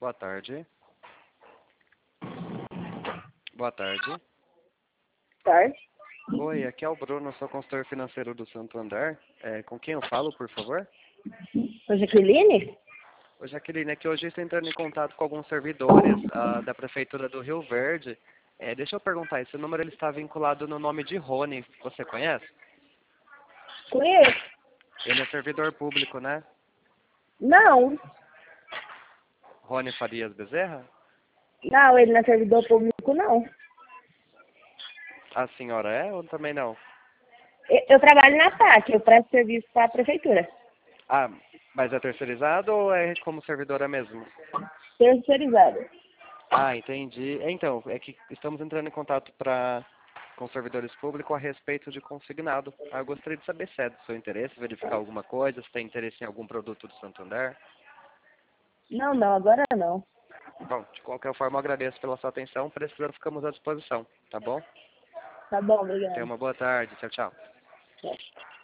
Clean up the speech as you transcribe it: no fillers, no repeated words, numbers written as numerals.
Boa tarde. Boa tarde. Tarde. Oi, aqui é o Bruno, sou consultor financeiro do Santander. Com quem eu falo, por favor? Ô, Jaqueline? Ô, Jaqueline, é que hoje estou entrando em contato com alguns servidores da Prefeitura do Rio Verde. Deixa eu perguntar, esse número ele está vinculado no nome de Rony, você conhece? Conheço. Ele é servidor público, né? Não. Rony Farias Bezerra? Não, ele não é servidor público, não. A senhora é ou também não? Eu trabalho na PAC, eu presto serviço para a prefeitura. Ah, mas é terceirizado ou é como servidora mesmo? Terceirizado. Ah, entendi. Então, é que estamos entrando em contato com servidores públicos a respeito de consignado. Eu gostaria de saber se é do seu interesse, verificar alguma coisa, se tem interesse em algum produto do Santander. Não, agora não. Bom, de qualquer forma, eu agradeço pela sua atenção. Precisando, ficamos à disposição, tá bom? Tá bom, Tenha obrigado. uma boa tarde. Tchau, tchau. Tchau.